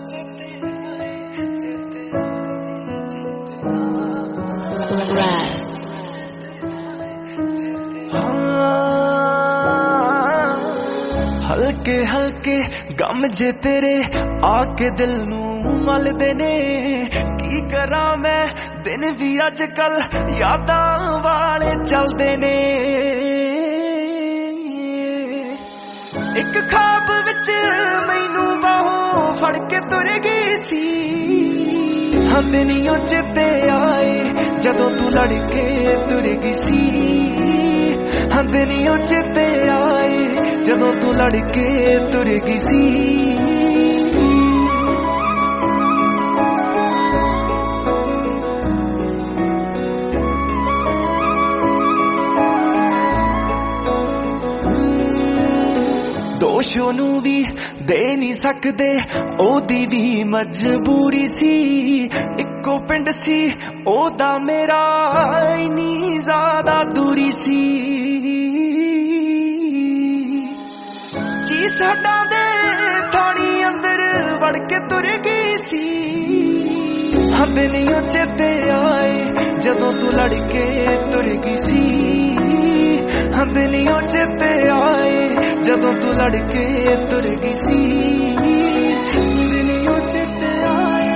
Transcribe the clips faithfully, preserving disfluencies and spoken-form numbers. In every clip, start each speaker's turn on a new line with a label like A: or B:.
A: हल्के हल्के गम जे तेरे आके दिल नू मलदे ने की करा मैं दिन भी अजकल यादां वाले चलदे ने एक ख्वाब विच मैनू बाहों फड़ के तुर गई सी हद नहीं चेते आए जदों तू लड़के तुर गई सी हद नहीं चेते आए जदों तू लड़के तुर गई सी दोष ओनू भी दे नहीं सकदे ओदी भी मजबूरी सी इक्को पिंड सी ओदा मेरा इन्नी ज्यादा दूरी सी जी साडा दे थानी अंदर वड़ के तुर गई सी हद नहीं चेते आए जदों तू लड़के तुर गई सी हद नहीं चेते आए जदों तू लड़के तुर गई सी हद नहीं चेते आए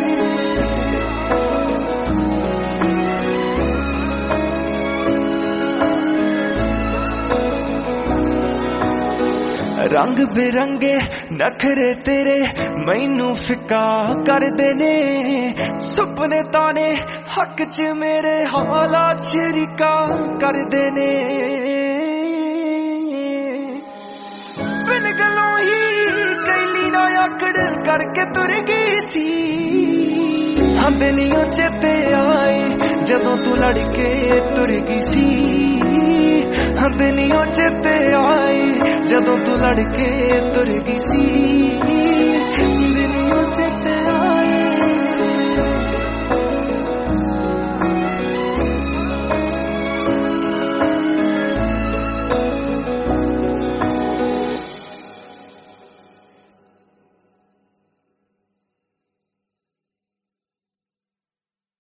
A: रंग बिरंगे नखरे तेरे मैनू फिका कर देने सुपने ताने हक च मेरे हालात शरीका कर देने बिन गलों ही कैली ना आकड़ करके तुर गई सी हद नहीं चेते आए जदों तू लड़के तुर गई सी हद नहीं चेते आए जदों तू लड़के तुर गई सी